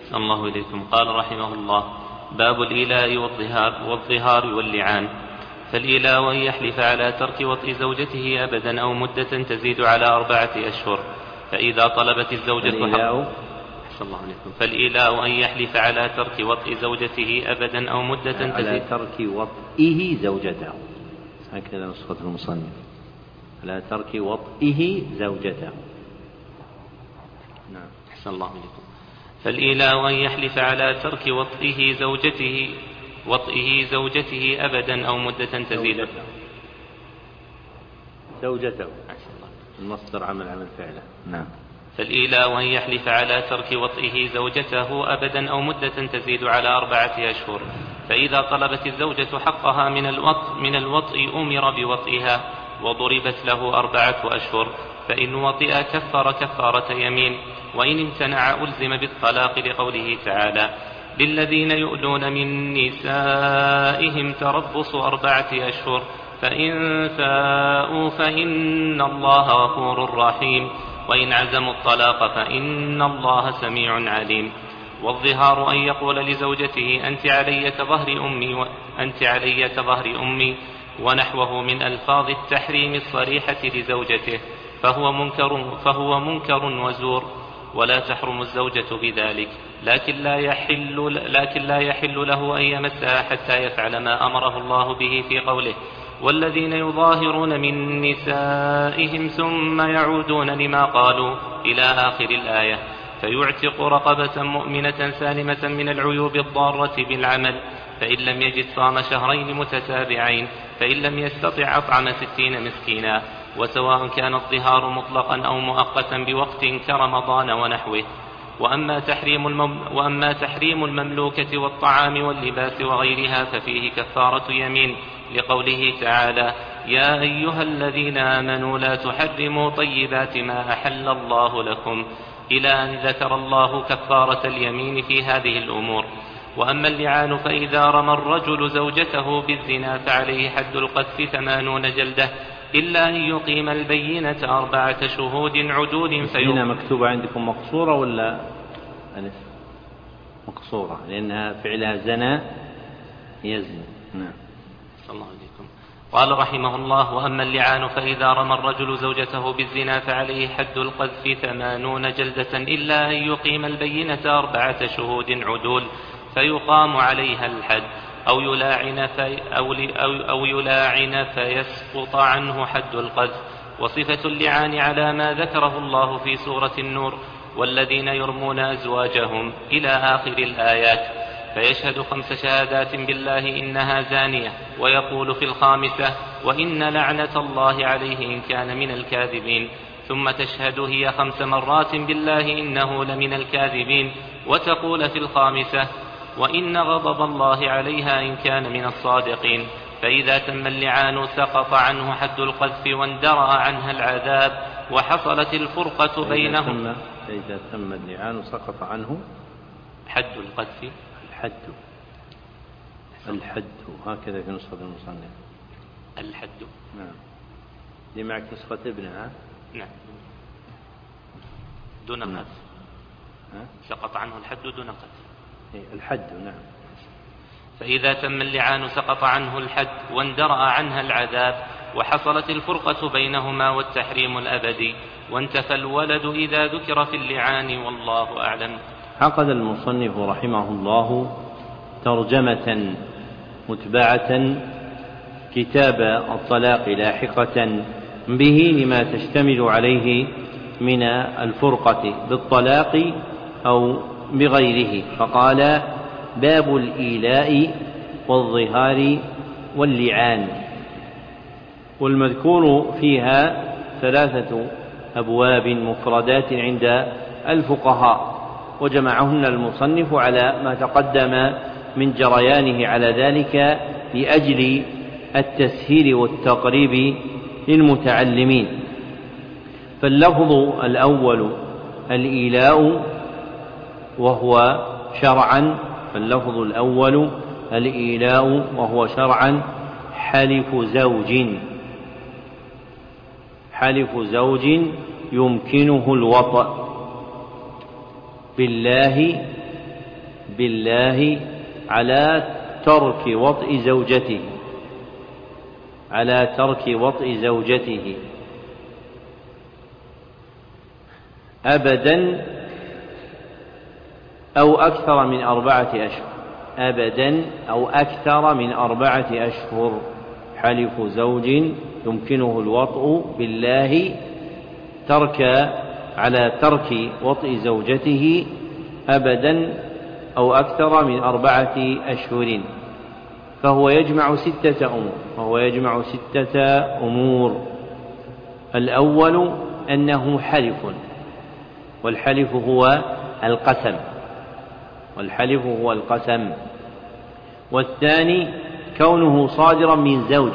الله إليكم. قال رحمه الله: باب الإيلاء والظهار واللعان. فالإيلاء أن يحلف على ترك وطء زوجته أبدا أو مدة تزيد على 4 أشهر، فإذا طلبت الزوجة فالإيلاء أن يحلف على ترك وطء زوجته أبدا أو مدة تزيد على ترك وطئه زوجته، هكذا نسخة المصنف، على ترك وطئه زوجته. نعم. أحسن الله إليكم. فالإيلاء أن يحلف على ترك وطئه زوجته أبدا أو مدة تزيد زوجته. المصدر عمل فعله. نعم. فالإيلاء أن يحلف على ترك وطئه زوجته أبدا أو مدة تزيد على 4 أشهر، فإذا طلبت الزوجة حقها من الوطء أمر بوطئها وضربت له 4 أشهر، فإن وطئ كفر كفارة يمين، وإن امتنع ألزم بالطلاق، لقوله تعالى: للذين يؤلون من نسائهم تربص 4 أشهر، فإن فاءوا فإن الله غفور رحيم، وإن عزموا الطلاق فإن الله سميع عليم. والظهار أن يقول لزوجته: أنت علي كظهر أمي ونحوه من ألفاظ التحريم الصريحة لزوجته، فهو منكر وزور، ولا تحرم الزوجة بذلك، لكن لا يحل له أن يمسها حتى يفعل ما أمره الله به في قوله: والذين يظاهرون من نسائهم ثم يعودون لما قالوا إلى آخر الآية، فيعتق رقبة مؤمنة سالمة من العيوب الضارة بالعمل، فإن لم يجد صام 2 شهرين متتابعين، فإن لم يستطع أطعم 60 مسكينا، وسواء كان الظهار مطلقا أو مؤقتا بوقت كرمضان ونحوه. وأما تحريم المملوكة والطعام واللباس وغيرها ففيه كفارة يمين، لقوله تعالى: يا أيها الذين آمنوا لا تحرموا طيبات ما أحل الله لكم، إلى أن ذكر الله كفارة اليمين في هذه الأمور. وأما اللعان فإذا رمى الرجل زوجته بالزنا فعليه حد القذف 80 جلدة، إلا أن يقيم البينة 4 شهود عدول. هنا مكتوبة عندكم مقصورة ولا ألف؟ مقصورة، لأنها فعلها زنا يزني. نعم. صلى الله عليكم. قال رحمه الله: وأما اللعان فإذا رمى الرجل زوجته بالزنا فعليه حد القذف 80 جلدة، إلا أن يقيم البينة 4 شهود عدول، فيقام عليها الحد، أو يلاعن فيسقط عنه حد القذف. وصفة اللعان على ما ذكره الله في سورة النور: والذين يرمون أزواجهم إلى آخر الآيات، فيشهد 5 شهادات بالله إنها زانية، ويقول في الخامسة: وإن لعنة الله عليه إن كان من الكاذبين، ثم تشهد هي 5 مرات بالله إنه لمن الكاذبين، وتقول في الخامسة: وإن غضب الله عليها إن كان من الصادقين. فإذا تم اللعان سقط عنه حد القذف واندرأ عنها العذاب، وحصلت الفرقة بينهم. فإذا تم اللعان سقط عنه حد القذف. الحد هكذا في نسخة المصنف. الحد. نعم. دي معك نسخة ابنها. نعم. دون قذف. سقط عنه الحد دون قذف. الحد. نعم. فإذا تم اللعان سقط عنه الحد واندرأ عنها العذاب، وحصلت الفرقة بينهما والتحريم الأبدي، وانتفى الولد إذا ذكر في اللعان، والله أعلم. عقد المصنف رحمه الله ترجمة متبعة كتاب الطلاق لاحقة به لما تشتمل عليه من الفرقة بالطلاق أو بغيره، فقال: باب الإيلاء والظهار واللعان. والمذكور فيها 3 أبواب مفردات عند الفقهاء، وجمعهن المصنف على ما تقدم من جريانه على ذلك لأجل التسهيل والتقريب للمتعلمين. فاللفظ الأول الإيلاء وهو شرعا حلف زوج يمكنه الوطأ بالله بالله على ترك وطئ زوجته، على ترك وطئ زوجته أبدا أو أكثر من 4 أشهر، أبدا أو أكثر من 4 أشهر. حلف زوج يمكنه الوطء بالله على ترك وطئ زوجته أبدا أو أكثر من 4 أشهر، فهو يجمع 6 أمور. الأول أنه حلف، والحلف هو القسم. والثاني كونه صادرا من زوج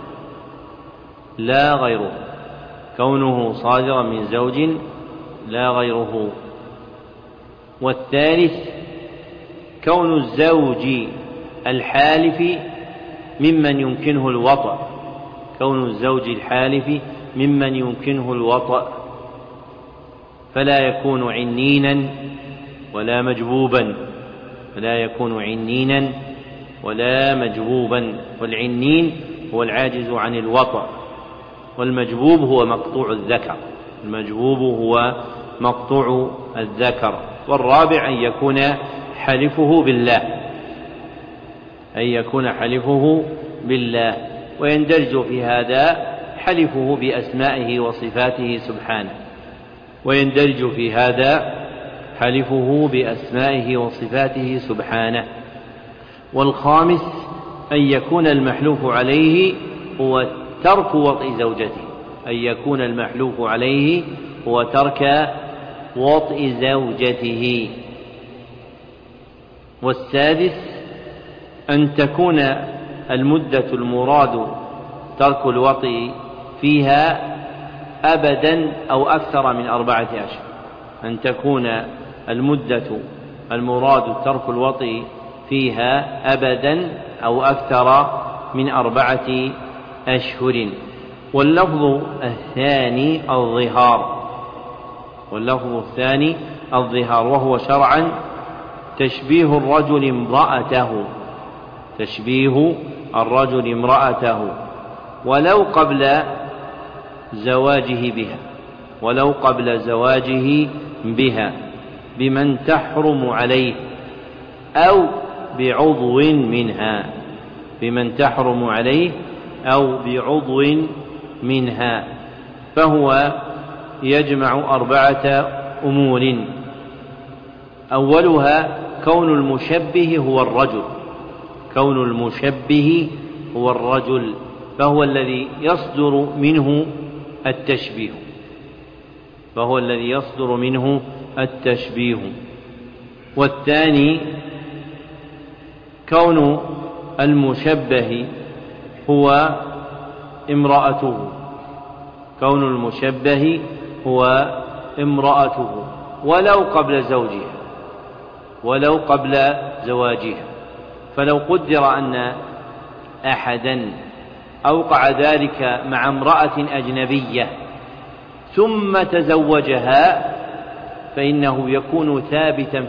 لا غيره، كونه صادرا من زوج لا غيره. والثالث كون الزوج الحالف ممن يمكنه الوطء، كون الزوج الحالف ممن يمكنه الوطء، فلا يكون عنينا ولا مجبوبا، والعنين هو العاجز عن الوطء، والمجبوب هو مقطوع الذكر. والرابع أن يكون حلفه بالله، ويندرج في هذا حلفه بأسمائه وصفاته سبحانه. والخامس أن يكون المحلوف عليه هو ترك وطئ زوجته. والسادس أن تكون المدة المراد ترك الوطئ فيها أبدا أو أكثر من 4 أشهر، أن تكون المدة المراد ترك الوطئ فيها أبدا أو أكثر من 4 أشهر. واللفظ الثاني الظهار، وهو شرعا تشبيه الرجل امرأته ولو قبل زواجه بها بمن تحرم عليه أو بعضو منها، فهو يجمع 4 أمور. أولها كون المشبه هو الرجل، فهو الذي يصدر منه التشبيه. والثاني كون المشبه هو امرأته ولو قبل زواجها، فلو قدر أن أحدا أوقع ذلك مع امرأة أجنبية ثم تزوجها فإنه يكون ثابتا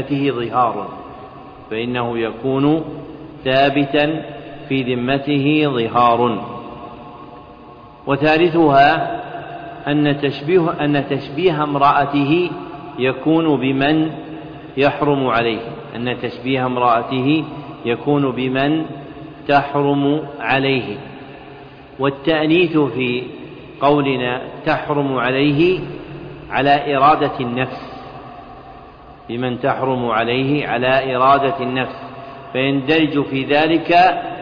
في ذمته ظهار. وثالثها أن تشبيه امرأته يكون بمن تحرم عليه. والتأنيث في قولنا تحرم عليه على إرادة النفس، بمن تحرم عليه على إرادة النفس، فيندرج في ذلك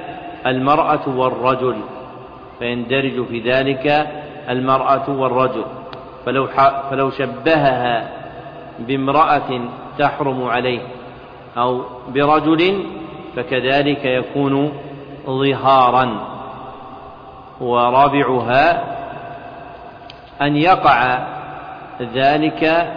المرأة والرجل، فلو شبهها بامرأة تحرم عليه أو برجل فكذلك يكون ظهارا. ورابعها أن يقع ذلك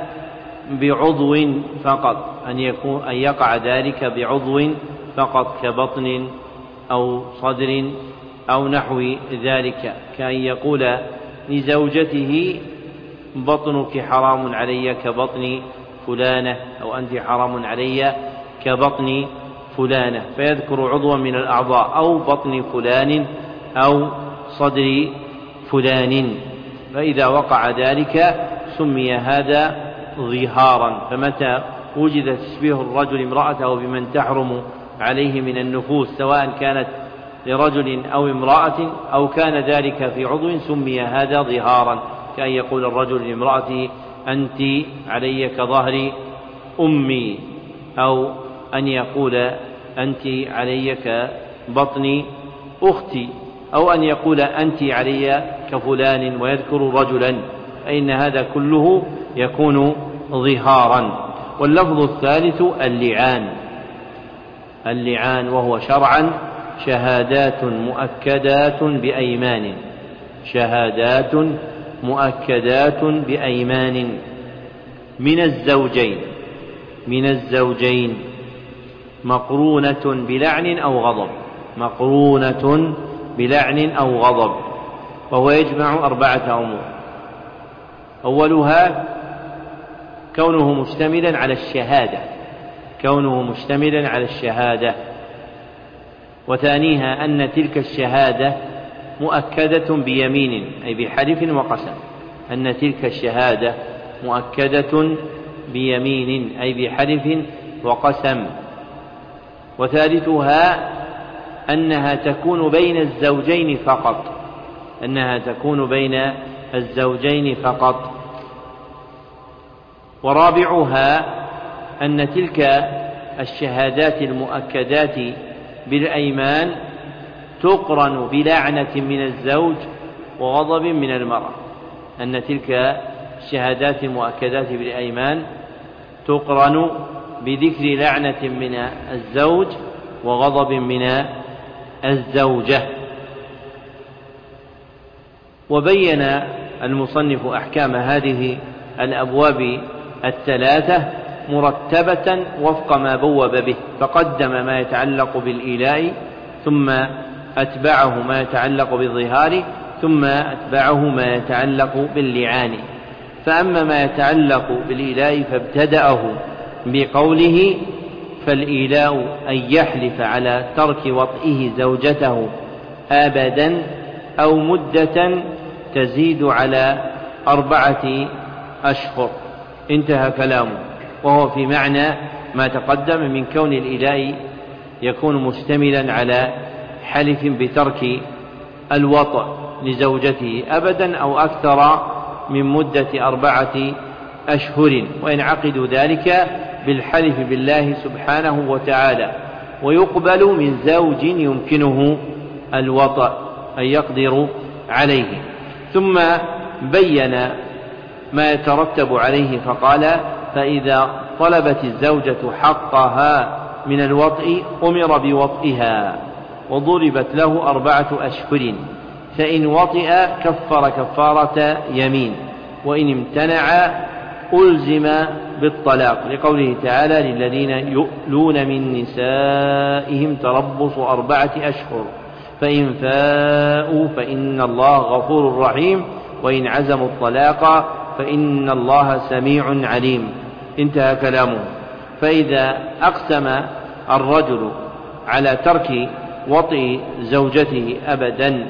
بعضو فقط، كبطن أو صدر أو نحو ذلك، كأن يقول لزوجته بطنك حرام علي كبطن فلانة، أو أنت حرام علي كبطن فلانة، فيذكر عضوا من الأعضاء، أو بطن فلان أو صدر فلان، فإذا وقع ذلك سمي هذا ظهارا. فمتى وجد تشبيه الرجل امرأته بمن تحرم عليه من النفوس، سواء كانت لرجل أو امرأة أو كان ذلك في عضو، سمي هذا ظهارا، كأن يقول الرجل لامرأته أنت علي كظهر أمي، أو أن يقول أنت علي كبطن أختي، أو أن يقول أنت علي كفلان ويذكر رجلا، فإن هذا كله يكون ظهارا. واللفظ الثالث اللعان، وهو شرعا شهادات مؤكدات بأيمان من الزوجين مقرونة بلعن أو غضب، وهو يجمع 4 أمور. أولها كونه مشتملا على الشهادة، وثانيها أن تلك الشهادة مؤكدة بيمين أي بحلف وقسم، وثالثها أنها تكون بين الزوجين فقط، ورابعها أن تلك الشهادات المؤكدات بالأيمان تقرن بلعنة من الزوج وغضب من المرأة، أن تلك الشهادات المؤكدات بالأيمان تقرن بذكر لعنة من الزوج وغضب من الزوجة. وبين المصنف أحكام هذه الأبواب 3 مرتبة وفق ما بوب به، فقدم ما يتعلق بالإيلاء، ثم أتبعه ما يتعلق بالظهار، ثم أتبعه ما يتعلق باللعان. فأما ما يتعلق بالإيلاء فابتدأه بقوله: فالإيلاء أن يحلف على ترك وطئه زوجته أبدا أو مدة تزيد على 4 أشهر. انتهى كلامه، وهو في معنى ما تقدم من كون الإيلاء يكون مشتملا على حلف بترك الوطء لزوجته أبدا أو أكثر من مدة 4 أشهر، وينعقد ذلك بالحلف بالله سبحانه وتعالى، ويقبل من زوج يمكنه الوطء أن يقدر عليه. ثم بين ما يترتب عليه فقال: فإذا طلبت الزوجة حقها من الوطء أمر بوطئها وضربت له 4 أشهر، فإن وطئ كفر كفارة يمين، وإن امتنع ألزم بالطلاق، لقوله تعالى: للذين يؤلون من نسائهم تربص 4 أشهر فإن فاءوا فإن الله غفور رحيم وإن عزموا الطلاق فإن الله سميع عليم. انتهى كلامه. فإذا أقسم الرجل على ترك وطئ زوجته أبدا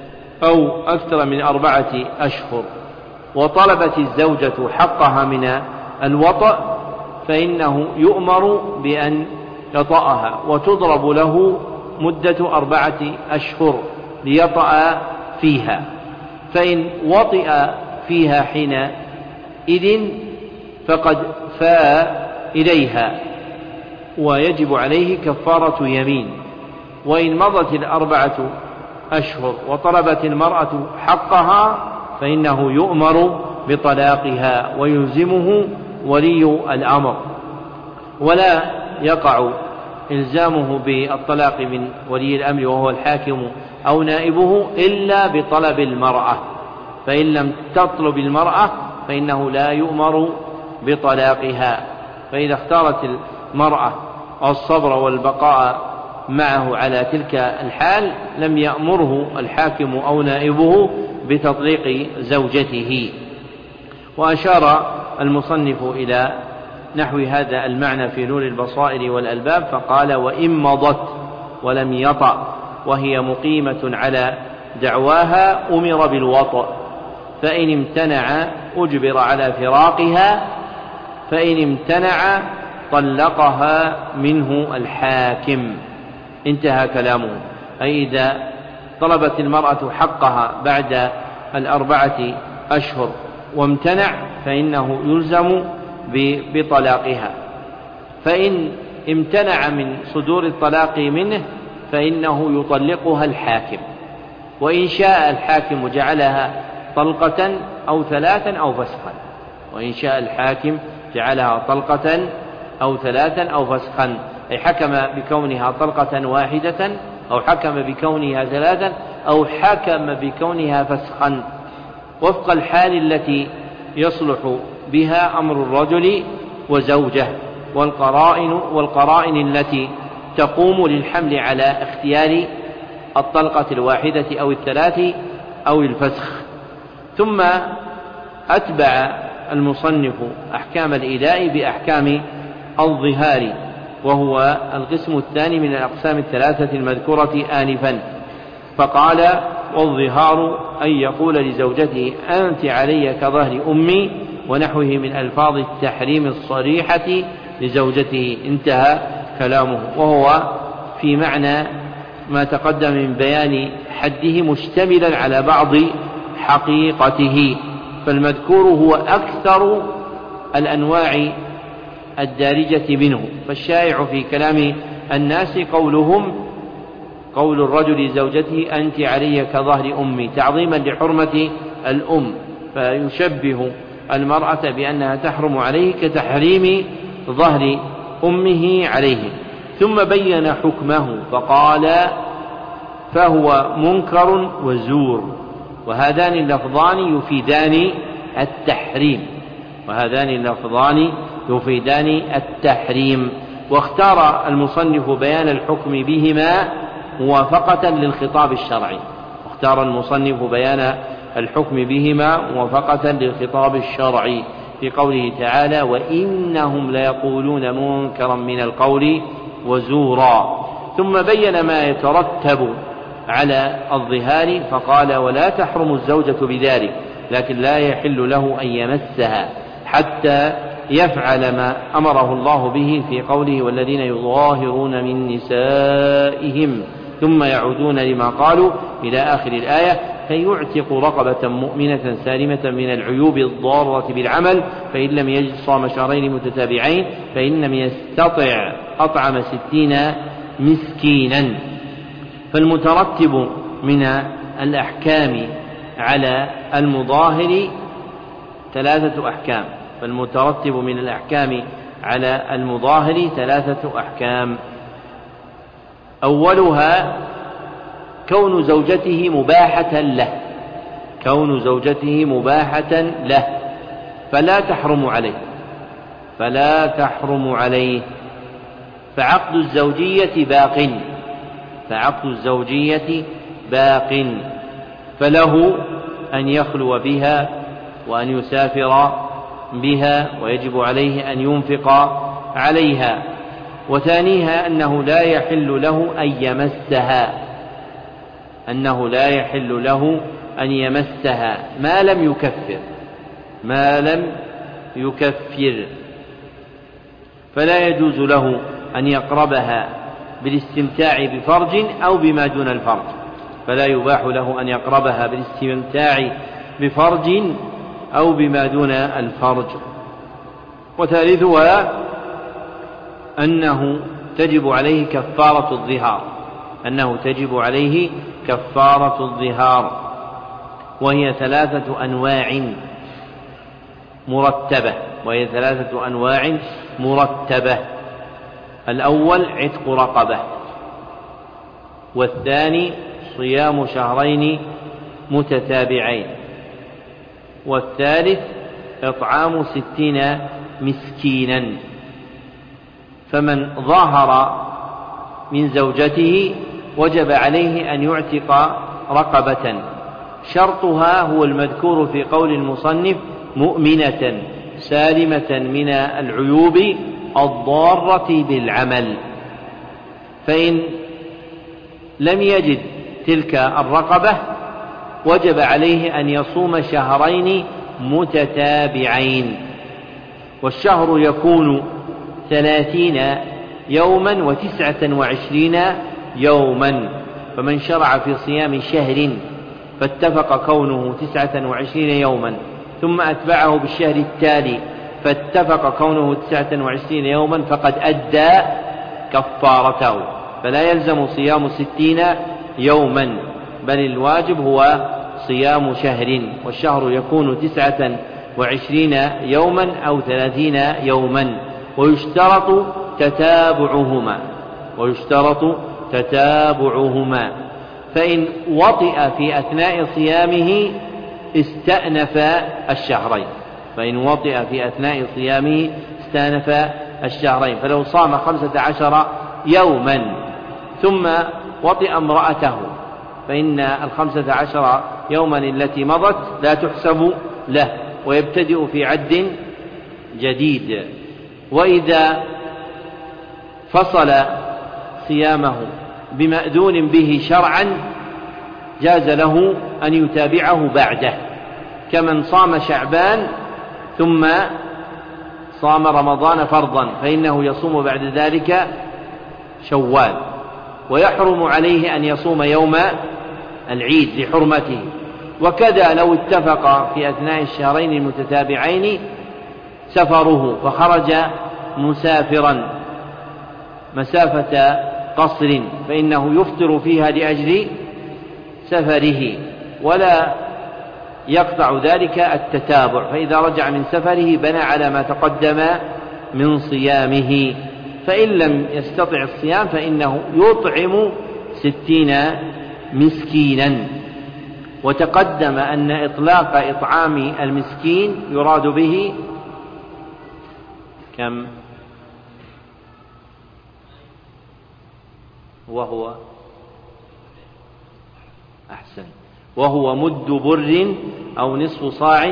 أو أكثر من 4 أشهر وطلبت الزوجة حقها من الوطئ، فإنه يؤمر بأن يطأها وتضرب له مدة 4 أشهر ليطأ فيها، فإن وطئ فيها حينئذ فقد فاء إليها ويجب عليه كفارة يمين. وإن مضت 4 أشهر وطلبت المرأة حقها فإنه يؤمر بطلاقها ويلزمه ولي الأمر، ولا يقع إلزامه بالطلاق من ولي الأمر وهو الحاكم أو نائبه إلا بطلب المرأة، فإن لم تطلب المرأة فإنه لا يؤمر بطلاقها. فإذا اختارت المرأة الصبر والبقاء معه على تلك الحال لم يأمره الحاكم أو نائبه بتطليق زوجته. وأشار المصنف إلى نحو هذا المعنى في نور البصائر والألباب، فقال: وإن مضت ولم يطأ وهي مقيمة على دعواها أمر بالوطأ، فإن امتنع أجبر على فراقها، فإن امتنع طلقها منه الحاكم. انتهى كلامه. أي إذا طلبت المرأة حقها بعد 4 أشهر وامتنع فإنه يلزم بطلاقها، فإن امتنع من صدور الطلاق منه فإنه يطلقها الحاكم، وإن شاء الحاكم جعلها طلقة أو 3 أو فسخا، وإن شاء الحاكم جعلها طلقة أو 3 أو فسخا، أي حكم بكونها طلقة واحدة أو حكم بكونها 3 أو حكم بكونها فسخا، وفق الحال التي يصلح بها أمر الرجل وزوجه، والقرائن التي تقوم للحمل على اختيار الطلقة الواحدة أو 3 أو الفسخ. ثم أتبع المصنف أحكام الإيلاء بأحكام الظهار، وهو القسم الثاني من الأقسام 3 المذكورة آنفا، فقال: والظهار أن يقول لزوجته: أنت علي كظهر أمي، ونحوه من ألفاظ التحريم الصريحة لزوجته. انتهى كلامه، وهو في معنى ما تقدم من بيان حده مشتملا على بعض حقيقته، فالمذكور هو أكثر الأنواع الدارجة منه، فالشائع في كلام الناس قول الرجل لزوجته: أنت علي كظهر أمي، تعظيما لحرمة الأم، فيشبه المرأة بأنها تحرم عليه كتحريم ظهر أمه عليه. ثم بين حكمه فقال: فهو منكر وزور، وهذان اللفظان يفيدان التحريم، واختار المصنف بيان الحكم بهما موافقة للخطاب الشرعي، في قوله تعالى: وإنهم ليقولون منكرا من القول وزورا. ثم بين ما يترتب على الظهار فقال: ولا تحرم الزوجة بذلك، لكن لا يحل له أن يمسها حتى يفعل ما أمره الله به في قوله: والذين يظاهرون من نسائهم ثم يعودون لما قالوا إلى آخر الآية، فيعتق رقبة مؤمنة سالمة من العيوب الضارة بالعمل، فإن لم يجد صام شهرين متتابعين، فإن لم يستطع أطعم 60 مسكينا. فالمترتب من الأحكام على المظاهر 3 أحكام. أولها كون زوجته مباحة له فلا تحرم عليه، فعقد الزوجية باق، فله أن يخلو بها وأن يسافر بها، ويجب عليه أن ينفق عليها. وثانيها أنه لا يحل له أن يمسها ما لم يكفر، فلا يجوز له أن يقربها بالاستمتاع بفرج أو بما دون الفرج، فلا يباح له أن يقربها بالاستمتاع بفرج أو بما دون الفرج. وثالثها أنه تجب عليه كفارة الظهار، وهي 3 أنواع مرتبة. الأول عتق رقبة، والثاني صيام شهرين متتابعين، والثالث إطعام 60 مسكينا. فمن ظاهر من زوجته وجب عليه أن يعتق رقبة، شرطها هو المذكور في قول المصنف: مؤمنة سالمة من العيوب الضارة بالعمل. فإن لم يجد تلك الرقبة وجب عليه أن يصوم شهرين متتابعين، والشهر يكون 30 يوما و29 يوما. فمن شرع في صيام شهر فاتفق كونه 29 يوما ثم أتبعه بالشهر التالي فاتفق كونه 29 يوما فقد أدى كفارته، فلا يلزم صيام 60 يوما، بل الواجب هو صيام شهر، والشهر يكون 29 يوما أو 30 يوما، ويشترط تتابعهما. فإن وطئ في أثناء صيامه استأنف الشهرين، فلو صام 15 يوما ثم وطئ امرأته فإن 15 يوما التي مضت لا تحسب له ويبتدئ في عد جديد. وإذا فصل صيامه بمأذون به شرعا جاز له أن يتابعه بعده، كمن صام شعبان ثم صام رمضان فرضا فإنه يصوم بعد ذلك شوال، ويحرم عليه أن يصوم يوم العيد لحرمته. وكذا لو اتفق في أثناء الشهرين المتتابعين سفره فخرج مسافرا مسافة قصر فإنه يفطر فيها لأجل سفره، ولا يقطع ذلك التتابع، فإذا رجع من سفره بنى على ما تقدم من صيامه. فإن لم يستطع الصيام فإنه يطعم 60 مسكينا. وتقدم أن إطلاق إطعام المسكين يراد به كم؟ وهو مد بر أو نصف صاع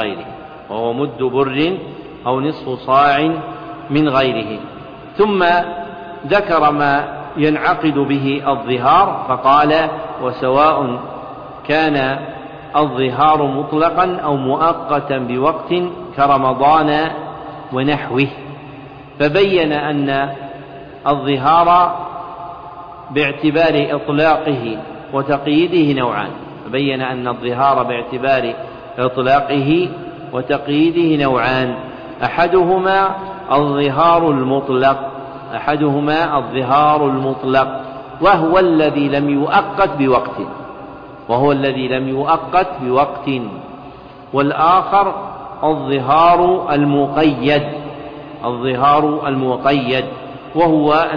من غيره. ثم ذكر ما ينعقد به الظهار فقال: وسواء كان الظهار مطلقا أو مؤقتا بوقت كرمضان ونحوه. فبين أن الظهار باعتبار إطلاقه وتقييده نوعان، أحدهما الظهار المطلق وهو الذي لم يؤقت بوقت، والآخر الظهار المقيد وهو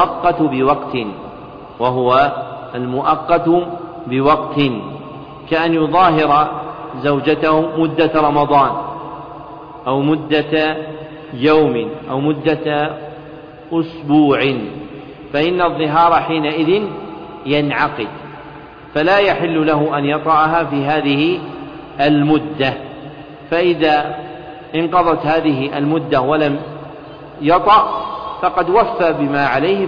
المؤقت بوقت، كأن يظاهر زوجته مدة رمضان أو مدة يوم أو مدة أسبوع، فإن الظهار حينئذ ينعقد، فلا يحل له أن يطأها في هذه المدة. فإذا انقضت هذه المدة ولم يطأ فقد وفى بما عليه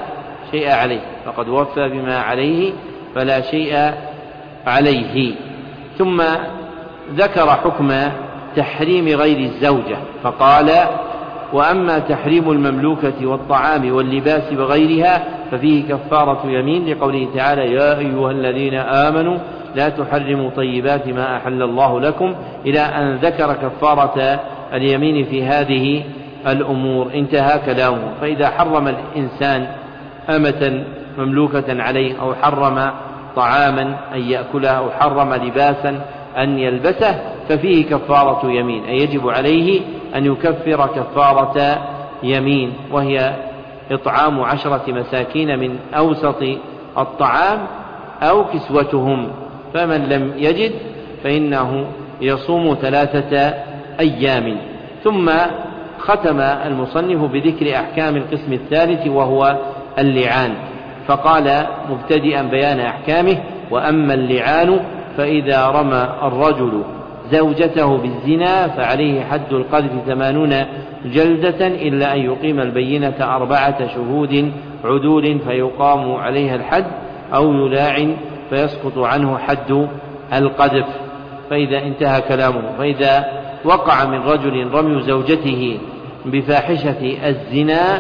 فلا شيء عليه. ثم ذكر حكم تحريم غير الزوجة فقال: وأما تحريم المملوكة والطعام واللباس وغيرها ففيه كفارة يمين، لقوله تعالى: يا أيها الذين آمنوا لا تحرموا طيبات ما أحل الله لكم، إلى أن ذكر كفارة اليمين في هذه الأمور، انتهى كلامه. فإذا حرم الإنسان أمة مملوكة عليه أو حرم طعاما أن يأكله أو حرم لباسا أن يلبسه ففيه كفارة يمين، أي يجب عليه أن يكفر كفارة يمين، وهي إطعام 10 مساكين من أوسط الطعام أو كسوتهم، فمن لم يجد فإنه يصوم 3 أيام. ثم ختم المصنف بذكر أحكام القسم الثالث وهو اللعان، فقال مبتدئا بيان أحكامه: وأما اللعان فإذا رمى الرجل زوجته بالزنا فعليه حد القذف 80 جلدة إلا أن يقيم البينة 4 شهود عدول فيقام عليها الحد، أو يلاعن فيسقط عنه حد القذف. فإذا انتهى كلامه. فإذا وقع من رجل رمي زوجته بفاحشة الزنا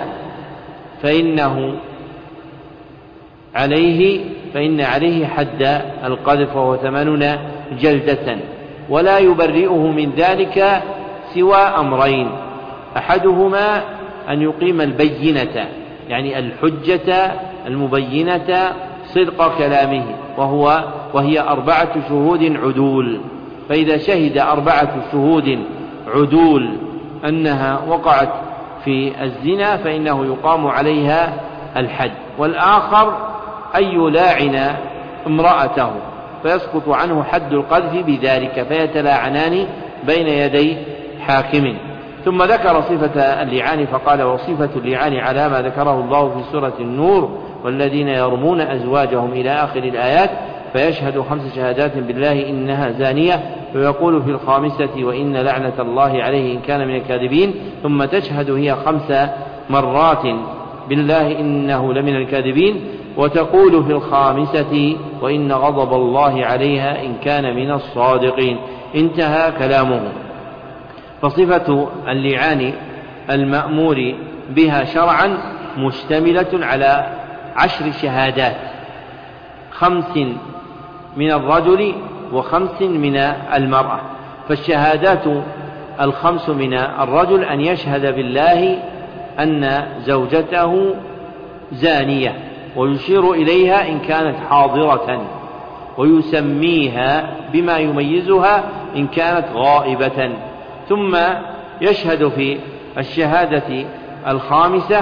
فإن عليه حد القذف وهو 80 جلدة، ولا يبرئه من ذلك سوى أمرين: أحدهما أن يقيم البينة، يعني الحجة المبينة صدق كلامه، وهي 4 شهود عدول. فإذا شهد 4 شهود عدول أنها وقعت في الزنا فإنه يقام عليها الحد. والآخر أن يلاعن امرأته فيسقط عنه حد القذف بذلك، فيتلاعنان بين يدي حاكم. ثم ذكر صفة اللعان فقال: وصفة اللعان على ما ذكره الله في سورة النور: والذين يرمون أزواجهم إلى آخر الآيات فيشهد 5 شهادات بالله إنها زانية، فيقول في الخامسة: وإن لعنة الله عليه إن كان من الكاذبين، ثم تشهد هي 5 مرات بالله إنه لمن الكاذبين، وتقول في الخامسة: وإن غضب الله عليها إن كان من الصادقين. انتهى كلامه. فصفة اللعان المأمور بها شرعا مشتملة على 10 شهادات: 5 من الرجل و5 من المرأة. فالشهادات 5 من الرجل أن يشهد بالله أن زوجته زانية ويشير إليها إن كانت حاضرة، ويسميها بما يميزها إن كانت غائبة. ثم يشهد في الشهادة 5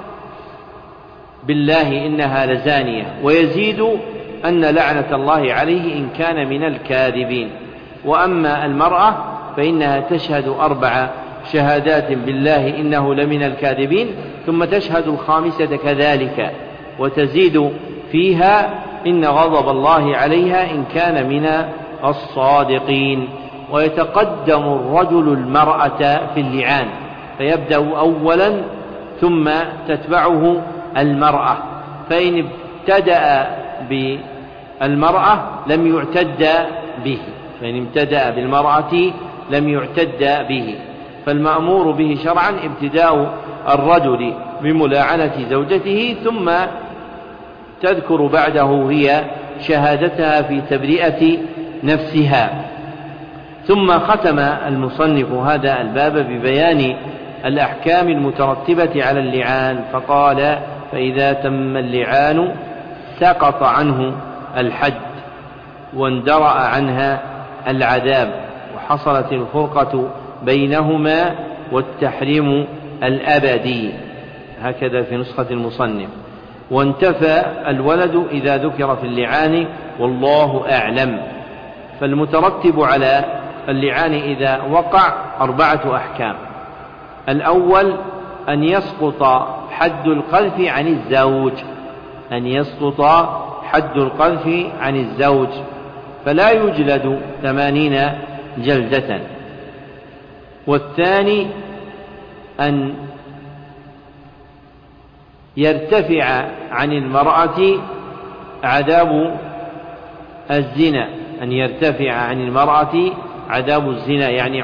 بالله إنها لزانية، ويزيد أن لعنة الله عليه إن كان من الكاذبين. وأما المرأة فإنها تشهد 4 شهادات بالله إنه لمن الكاذبين، ثم تشهد 5 كذلك، وتزيد فيها إن غضب الله عليها إن كان من الصادقين. ويتقدم الرجل المرأة في اللعان، فيبدأ أولا ثم تتبعه المرأة، فإن ابتدأ بالمرأة لم يعتد به، فالمأمور به شرعا ابتداء الرجل بملاعنة زوجته، ثم تذكر بعده هي شهادتها في تبرئة نفسها. ثم ختم المصنف هذا الباب ببيان الأحكام المترتبة على اللعان، فقال: فإذا تم اللعان سقط عنه الحد واندرأ عنها العذاب، وحصلت الفرقة بينهما والتحريم الأبدي. هكذا في نسخة المصنف. وانتفى الولد إذا ذكر في اللعان، والله أعلم. فالمترتب على اللعان إذا وقع 4 أحكام: الأول أن يسقط حد القذف عن الزوج، فلا يجلد 80 جلدة. والثاني أن يرتفع عن المرأة عذاب الزنا، يعني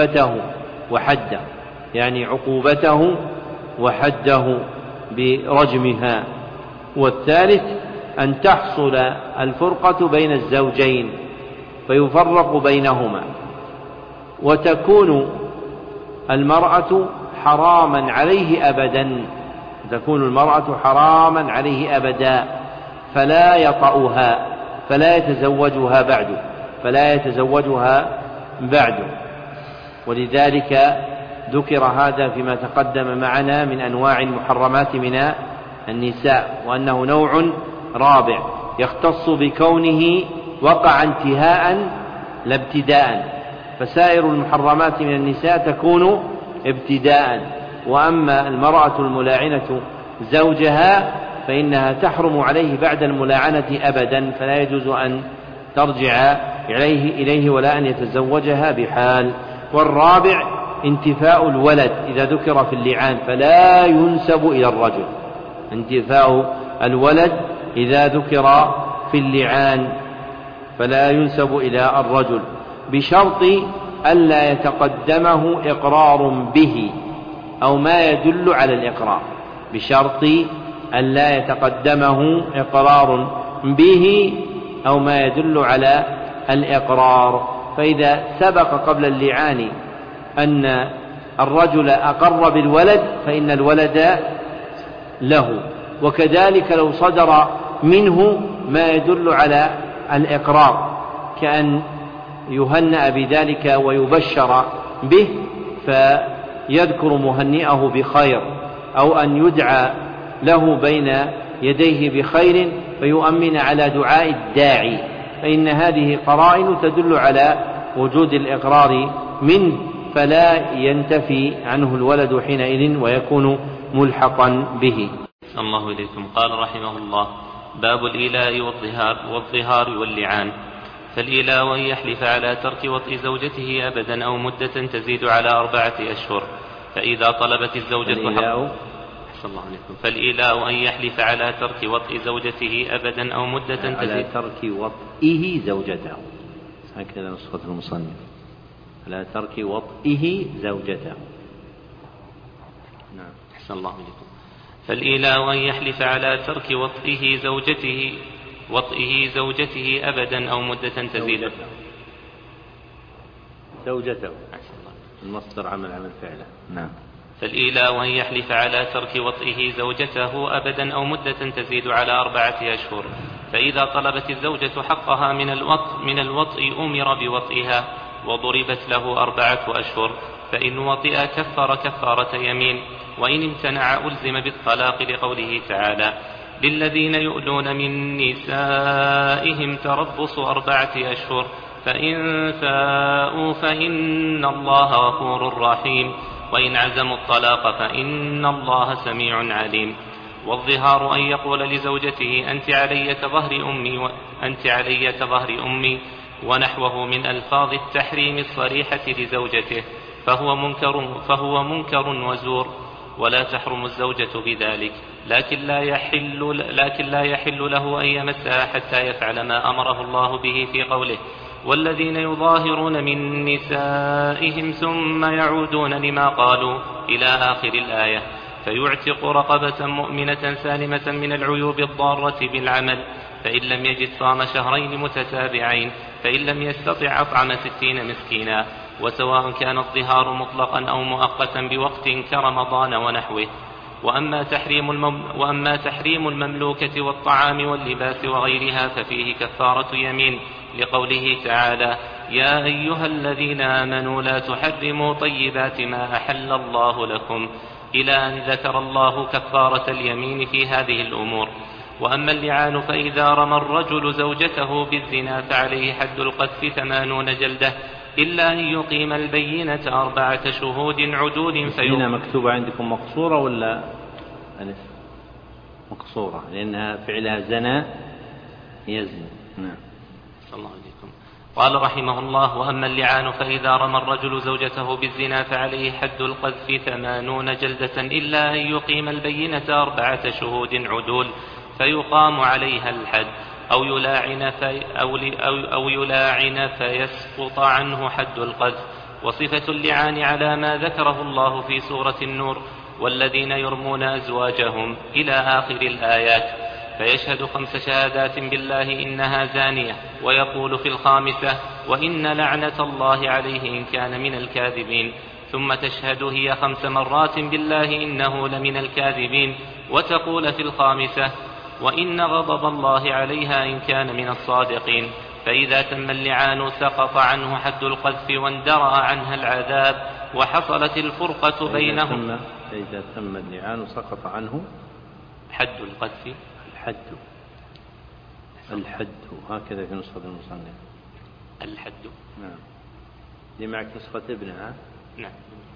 عقوبته وحده برجمها. والثالث أن تحصل الفرقة بين الزوجين فيفرق بينهما، وتكون المرأة حراما عليه أبدا، فلا يطأها، فلا يتزوجها بعد. ولذلك ذكر هذا فيما تقدم معنا من أنواع المحرمات من النساء، وأنه نوع رابع يختص بكونه وقع انتهاء لا ابتداء، فسائر المحرمات من النساء تكون ابتداء. وأما المرأة الملاعنة زوجها فإنها تحرم عليه بعد الملاعنة أبدا، فلا يجوز أن ترجع إليه ولا أن يتزوجها بحال. والرابع انتفاء الولد إذا ذكر في اللعان فلا ينسب إلى الرجل، انتفاء الولد إذا ذكر في اللعان فلا ينسب إلى الرجل بشرط ألا يتقدمه إقرار به أو ما يدل على الإقرار، بشرط ألا يتقدمه إقرار به أو ما يدل على الإقرار. فإذا سبق قبل اللعان أن الرجل أقر بالولد فإن الولد له، وكذلك لو صدر منه ما يدل على الإقرار كأن يهنأ بذلك ويبشر به فيذكر مهنئه بخير، أو أن يدعى له بين يديه بخير فيؤمن على دعاء الداعي، فإن هذه قرائن تدل على وجود الإقرار منه فلا ينتفي عنه الولد حينئذ ويكون ملحقا به. الله إليكم. قال رحمه الله: باب الإيلاء والظهار واللعان. فالإيلاء أن يحلف على ترك وطء زوجته أبدا أو مدة تزيد على 4 أشهر، فإذا طلبت الزوجة فالإيلاء أن يحلف على ترك وطء زوجته أبدا أو مدة تزيد على ترك وطئه زوجته، هكذا نسخة المصنف، على ترك وطئه زوجته. نعم. أحسن الله إليكم. فالإيلاء أن يحلف على ترك وطئه زوجته أبدا أو مدة تزيد زوجته المصدر عمل فعله. نعم. فالإيلاء أن يحلف على ترك وطئه زوجته أبدا أو مدة تزيد على 4 أشهر، فإذا طلبت الزوجة حقها من الوطء أمر بوطئها وضربت له 4 أشهر، فإن وطئ كفر كفارة يمين، وإن امتنع ألزم بالطلاق لقوله تعالى: للذين يؤلون من نسائهم تربص 4 أشهر فإن فاءوا فإن الله غفور رحيم، وإن عزموا الطلاق فإن الله سميع عليم. والظهار أن يقول لزوجته: أنت علي كظهر أمي ونحوه من ألفاظ التحريم الصريحة لزوجته، فهو منكر وزور، ولا تحرم الزوجة بذلك، لكن لا يحل له أن يمسها حتى يفعل ما أمره الله به في قوله: والذين يظاهرون من نسائهم ثم يعودون لما قالوا إلى آخر الآية، فيعتق رقبة مؤمنة سالمة من العيوب الضارة بالعمل، فإن لم يجد صام 2 شهرين متتابعين، فإن لم يستطع أطعم 60 مسكينا، وسواء كان الظهار مطلقا أو مؤقتا بوقت كرمضان ونحوه. وأما تحريم المملوكة والطعام واللباس وغيرها ففيه كفارة يمين، لقوله تعالى: يا أيها الذين آمنوا لا تحرموا طيبات ما أحل الله لكم، إلى أن ذكر الله كفارة اليمين في هذه الأمور. وأما اللعان فإذا رمى الرجل زوجته بالزنا فعليه حد القذف 80 جلدة، إلا أن يقيم البينة 4 شهود عدول. هنا مكتوبة عندكم مقصورة ولا ألف؟ مقصورة لأنها فعلها زنا يزني. نعم. صلى الله عليكم. قال رحمه الله: وأما اللعان فإذا رمى الرجل زوجته بالزنا فعليه حد القذف 80 جلدة، إلا أن يقيم البينة 4 شهود عدول فيقام عليها الحد، أو يلاعن فيسقط عنه حد القذف. وصفة اللعان على ما ذكره الله في سورة النور: والذين يرمون أزواجهم إلى آخر الآيات، فيشهد 5 شهادات بالله إنها زانية، ويقول في 5: وإن لعنة الله عليه إن كان من الكاذبين، ثم تشهد هي 5 مرات بالله إنه لمن الكاذبين، وتقول في 5: وإن غضب الله عليها إن كان من الصادقين. فإذا تم اللعان سقط عنه حد القذف واندرأ عنها العذاب، وحصلت الفرقة بينهم. فإذا تم اللعان سقط عنه حد القذف. الحد هكذا في نسخة المصنف. الحد. نعم. دي معك نسخة ابنها. نعم.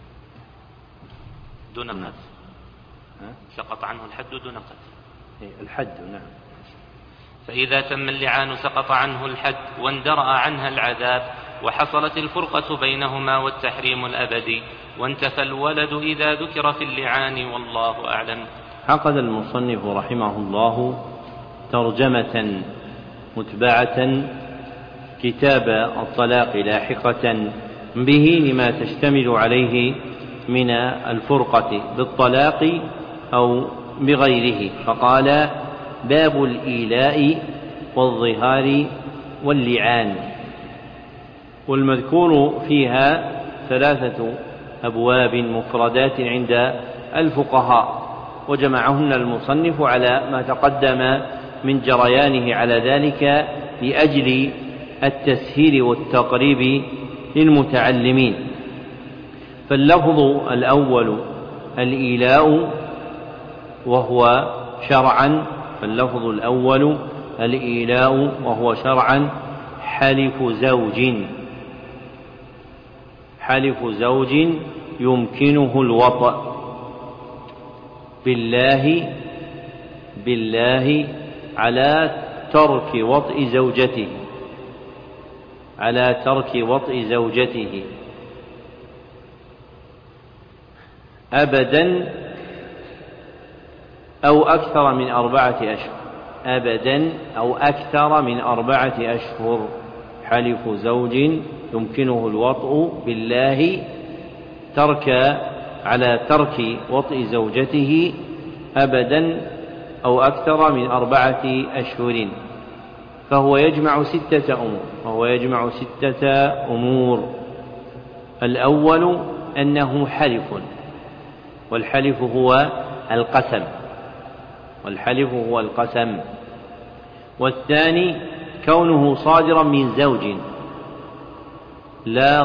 دون قذف. سقط عنه الحد دون قذف. الحد. نعم. فإذا تم اللعان سقط عنه الحد واندرأ عنها العذاب، وحصلت الفرقة بينهما والتحريم الأبدي، وانتفى الولد إذا ذكر في اللعان، والله أعلم. عقد المصنف رحمه الله ترجمة متبعة كتاب الطلاق لاحقة به لما تشتمل عليه من الفرقة بالطلاق أو بغيره، فقال: باب الإيلاء والظهار واللعان. والمذكور فيها 3 أبواب مفردات عند الفقهاء، وجمعهن المصنف على ما تقدم من جريانه على ذلك لأجل التسهيل والتقريب للمتعلمين. فاللفظ الأول الإيلاء وهو شرعا، حلف زوج يمكنه الوطأ بالله على ترك وطئ زوجته أبدا أو أكثر من 4 أشهر. حلف زوج يمكنه الوطء بالله على ترك وطئ زوجته أبدا أو أكثر من 4 أشهر، فهو يجمع 6 أمور. الأول أنه حلف، والحلف هو القسم. والثاني كونه صادرا من زوج لا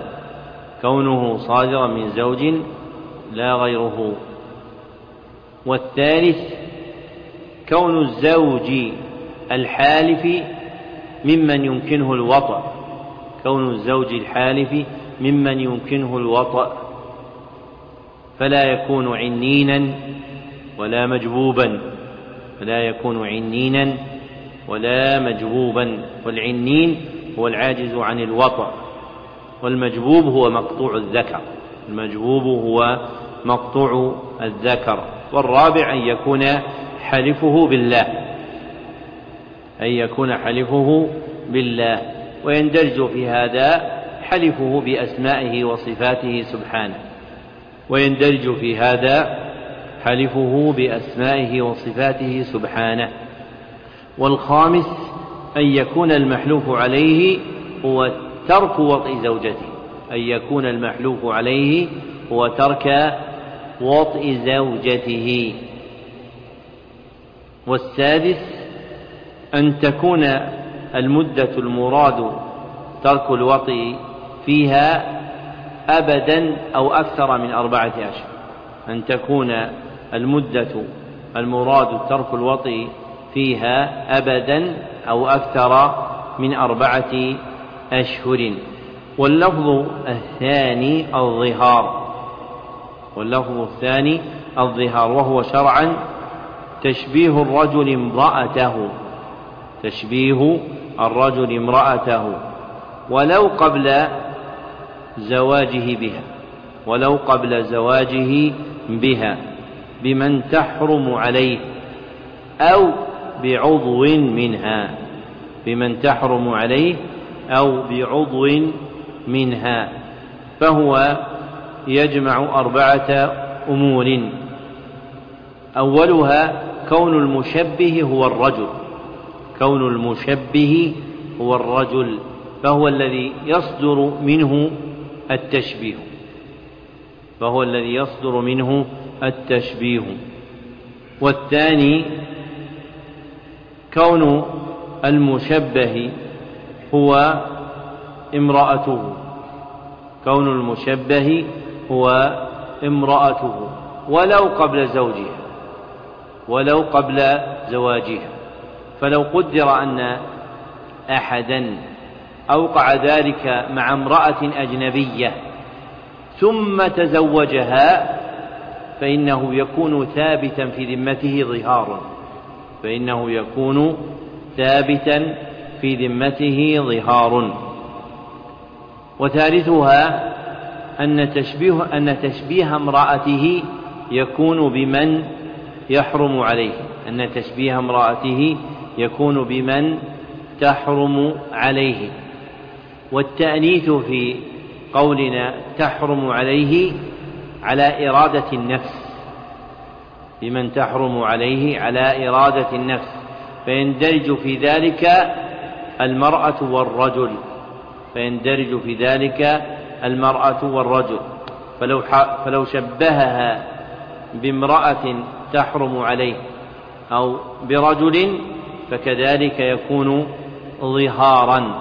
غيره، والثالث كون الزوج الحالف ممن يمكنه الوطأ، فلا يكون عنينا ولا مجبوبا. والعنين هو العاجز عن الوطأ، والمجبوب هو مقطوع الذكر. والرابع أن يكون حلفه بالله، ويندرج في هذا حلفه بأسمائه وصفاته سبحانه. والخامس أن يكون المحلوف عليه هو ترك وطئ زوجته. والسادس أن تكون المدة المراد ترك الوطئ فيها أبدا أو أكثر من 4 أشهر. أن تكون المدة المراد ترك الوطئ فيها أبدا أو أكثر من 4 أشهر. واللفظ الثاني الظهار، وهو شرعا تشبيه الرجل امرأته ولو قبل زواجه بها بمن تحرم عليه أو بعضو منها، فهو يجمع 4 أمور. أولها كون المشبه هو الرجل، فهو الذي يصدر منه التشبيه. والثاني كون المشبه هو امرأته ولو قبل زواجها. فلو قدر أن أحدا أوقع ذلك مع امرأة أجنبية ثم تزوجها، فإنه يكون ثابتا في ذمته ثابتا في ذمته ظهار. وثالثها أن تشبيه امرأته يكون بمن يحرم عليه، أن تشبيه امرأته يكون بمن تحرم عليه. والتأنيث في قولنا تحرم عليه على إرادة النفس، بمن تحرم عليه على إرادة النفس، فيندرج في ذلك المرأة والرجل، فيندرج في ذلك المرأة والرجل. فلو شبهها بامرأة تحرم عليه أو برجل فكذلك يكون ظهارا.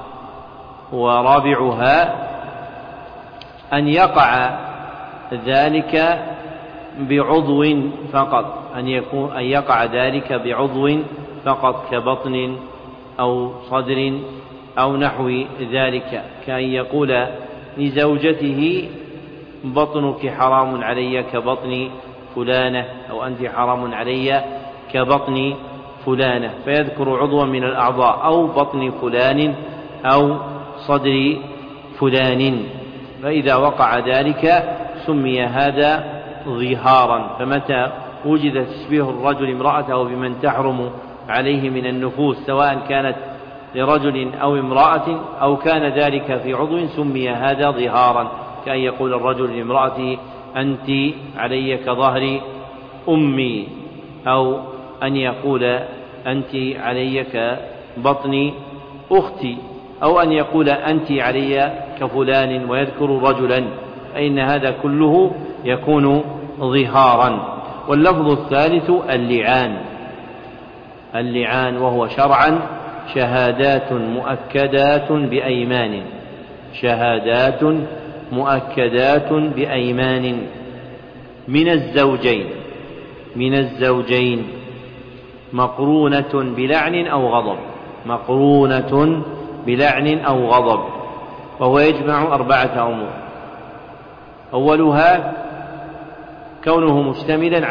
ورابعها أن يقع ذلك بعضو فقط، أن يقع ذلك بعضو فقط كبطن أو صدر أو نحو ذلك، كأن يقول لزوجته بطنك حرام علي كبطن فلانة، أو أنت حرام علي كبطن فلانة، فيذكر عضوا من الأعضاء أو بطن فلان أو صدر فلان. فإذا وقع ذلك سمي هذا ظهارا. فمتى وجد تشبيه الرجل امرأته بمن تحرم عليه من النفوس سواء كانت لرجل أو امرأة أو كان ذلك في عضو سمي هذا ظهارا، كأن يقول الرجل لامرأته أنت علي كظهر أمي، أو أن يقول أنت علي كبطن أختي، أو أن يقول أنت علي كفلان ويذكر رجلا، فإن هذا كله يكون ظهارا. واللفظ الثالث اللعان، وهو شرعا شهادات مؤكدات بأيمان، شهادات مؤكدات بأيمان من الزوجين مقرونة بلعن أو غضب، مقرونة بلعن أو غضب. وهو يجمع 4 أمور: أولها كونه مشتملا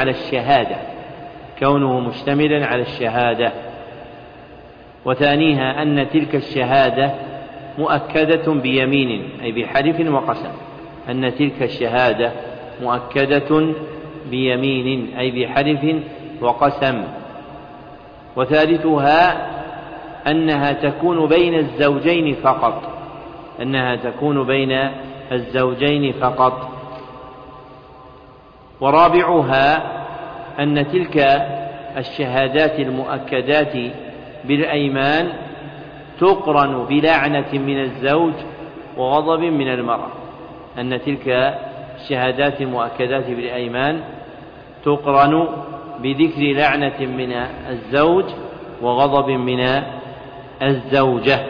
على الشهادة، وثانيها أن تلك الشهادة مؤكدة بيمين أي بحلف وقسم، أن تلك الشهادة مؤكدة بيمين أي بحلف وقسم. وثالثها أنها تكون بين الزوجين فقط، ورابعها أن تلك الشهادات المؤكدات بالأيمان تقرن بلعنة من الزوج وغضب من المرأة، أن تلك الشهادات المؤكدات بالأيمان تقرن بذكر لعنة من الزوج وغضب من الزوجة.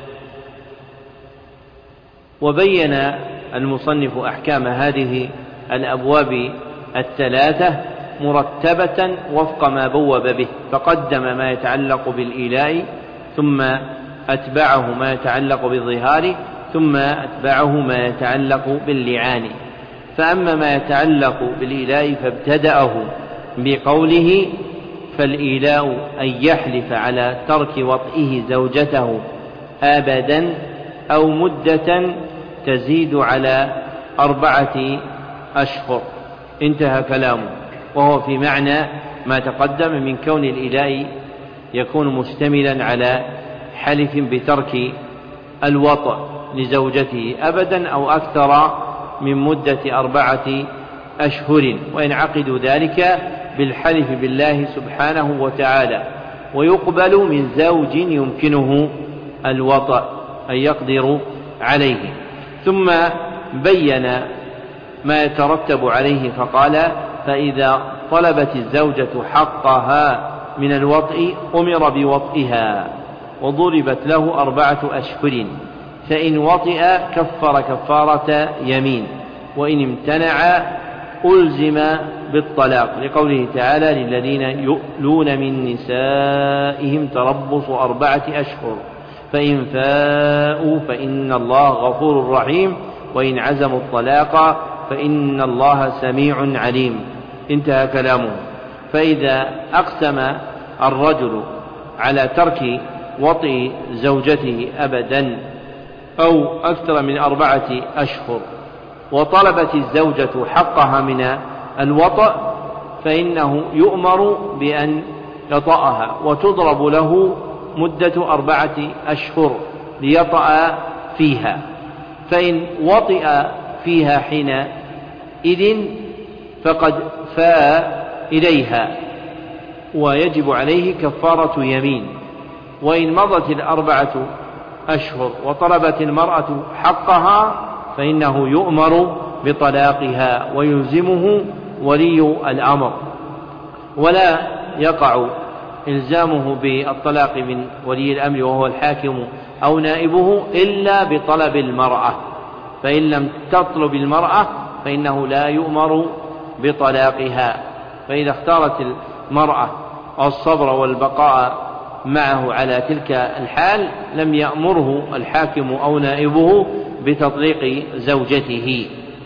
وبين المصنف أحكام هذه الأبواب 3 مرتبة وفق ما بوب به، فقدم ما يتعلق بالإيلاء، ثم أتبعه ما يتعلق بالظهار، ثم أتبعه ما يتعلق باللعان. فأما ما يتعلق بالإيلاء فابتدأه بقوله: فالإيلاء أن يحلف على ترك وطئه زوجته أبدا أو مدة تزيد على 4 أشهر. انتهى كلامه، وهو في معنى ما تقدم من كون الإيلاء يكون مشتملا على حلف بترك الوطء لزوجته أبدا أو أكثر من مدة 4 أشهر، وينعقد ذلك بالحلف بالله سبحانه وتعالى، ويقبل من زوج يمكنه الوطء أن يقدر عليه. ثم بين ما يترتب عليه فقال: فإذا طلبت الزوجة حقها من الوطء أمر بوطئها وضربت له 4 أشهر، فإن وطئ كفر كفارة يمين، وإن امتنع ألزم بالطلاق، لقوله تعالى: للذين يؤلون من نسائهم تربص 4 أشهر فإن فاءوا فإن الله غفور رحيم وإن عزموا الطلاق فإن الله سميع عليم. انتهى كلامه. فإذا أقسم الرجل على ترك وطئ زوجته أبدا أو أكثر من 4 أشهر وطلبت الزوجة حقها من الوطأ فإنه يؤمر بأن يطأها وتضرب له مدة 4 أشهر ليطأ فيها، فإن وطئ فيها حينئذ فقد فاء إليها ويجب عليه كفارة يمين. وإن مضت 4 أشهر وطلبت المرأة حقها فإنه يؤمر بطلاقها ويلزمه ولي الأمر، ولا يقع إلزامه بالطلاق من ولي الأمر وهو الحاكم أو نائبه إلا بطلب المرأة، فإن لم تطلب المرأة فإنه لا يؤمر بطلاقها. فإذا اختارت المرأة الصبر والبقاء معه على تلك الحال لم يأمره الحاكم أو نائبه بتطليق زوجته.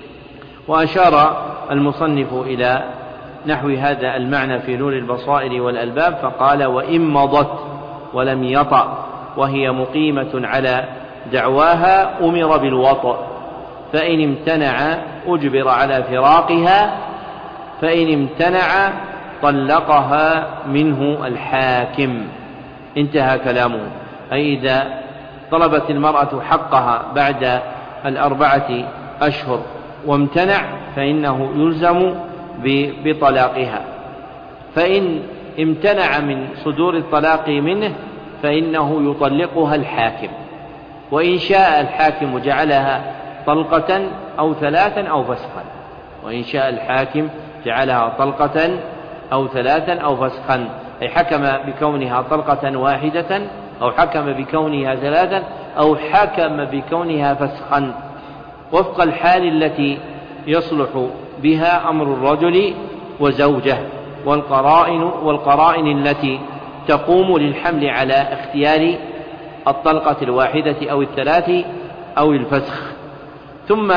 وأشار المصنف إلى نحو هذا المعنى في نور البصائر والألباب فقال: وإن مضت ولم يطأ وهي مقيمة على دعواها أمر بالوطأ، فإن امتنع أجبر على فراقها، فإن امتنع طلقها منه الحاكم. انتهى كلامه. أي إذا طلبت المرأة حقها بعد 4 أشهر وامتنع فإنه يلزم بطلاقها، فإن امتنع من صدور الطلاق منه فإنه يطلقها الحاكم، وإن شاء الحاكم جعلها طلقة أو 3 أو فسخا، وإن شاء الحاكم جعلها طلقة أو 3 أو فسخا، أي حكم بكونها طلقة واحدة أو حكم بكونها 3 أو حكم بكونها فسخا وفق الحال التي يصلح بها أمر الرجل وزوجه والقرائن التي تقوم للحمل على اختيار الطلقة الواحدة أو 3 أو الفسخ. ثم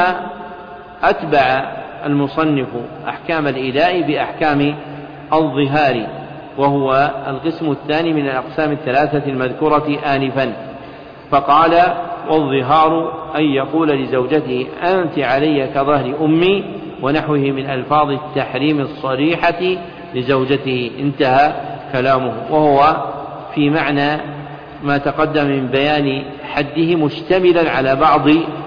أتبع المصنف أحكام الإيلاء بأحكام الظهار، وهو القسم الثاني من الأقسام 3 المذكورة آنفا، فقال: والظهار أن يقول لزوجته أنت علي كظهر أمي ونحوه من ألفاظ التحريم الصريحة لزوجته. انتهى كلامه، وهو في معنى ما تقدم من بيان حده مشتملا على بعض